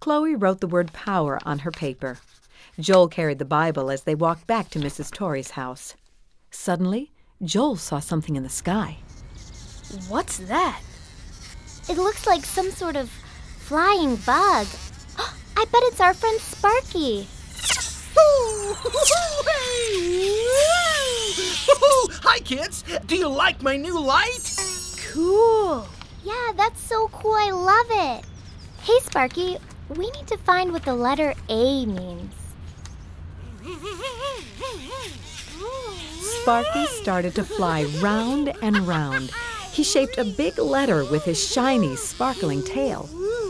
Chloe wrote the word power on her paper. Joel carried the Bible as they walked back to Mrs. Torrey's house. Suddenly, Joel saw something in the sky. What's that? It looks like some sort of flying bug. I bet it's our friend Sparky. Hi, kids. Do you like my new light? Cool. Yeah, that's so cool. I love it. Hey, Sparky, we need to find what the letter A means. Sparky started to fly round and round. He shaped a big letter with his shiny, sparkling tail.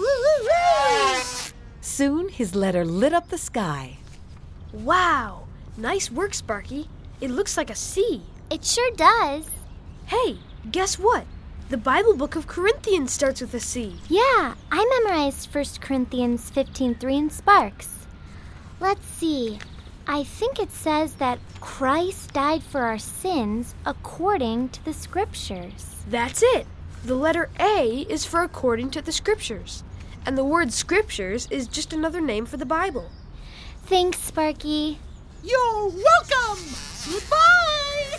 Soon, his letter lit up the sky. Wow. Nice work, Sparky. It looks like a C. It sure does. Hey, guess what? The Bible book of Corinthians starts with a C. Yeah, I memorized 1 Corinthians 15:3 in Sparks. Let's see. I think it says that Christ died for our sins according to the Scriptures. That's it. The letter A is for according to the Scriptures. And the word Scriptures is just another name for the Bible. Thanks, Sparky. You're welcome! Bye!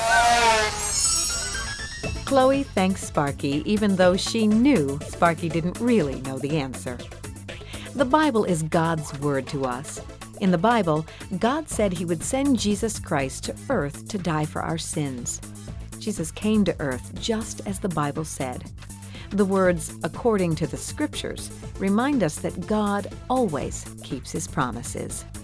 Chloe thanked Sparky even though she knew Sparky didn't really know the answer. The Bible is God's word to us. In the Bible, God said he would send Jesus Christ to earth to die for our sins. Jesus came to earth just as the Bible said. The words, according to the Scriptures, remind us that God always keeps his promises.